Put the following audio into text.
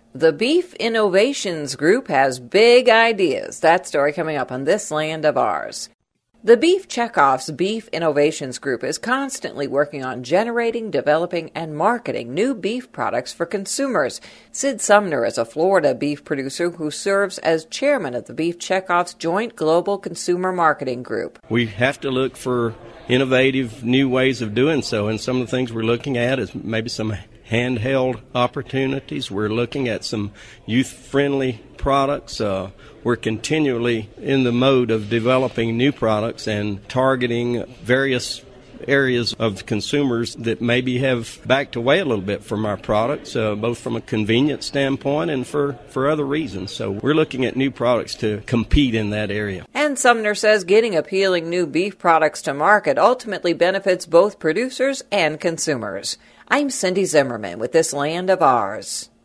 The Beef Innovations Group has big ideas. That story coming up on This Land of Ours. The Beef Checkoff's Beef Innovations Group is constantly working on generating, developing, and marketing new beef products for consumers. Sid Sumner is a Florida beef producer who serves as chairman of the Beef Checkoff's Joint Global Consumer Marketing Group. We have to look for innovative new ways of doing so, and some of the things we're looking at is maybe some handheld opportunities. We're looking at some youth-friendly products. We're continually in the mode of developing new products and targeting various areas of consumers that maybe have backed away a little bit from our products, both from a convenience standpoint and for other reasons. So we're looking at new products to compete in that area. And Sumner says getting appealing new beef products to market ultimately benefits both producers and consumers. I'm Cindy Zimmerman with This Land of Ours.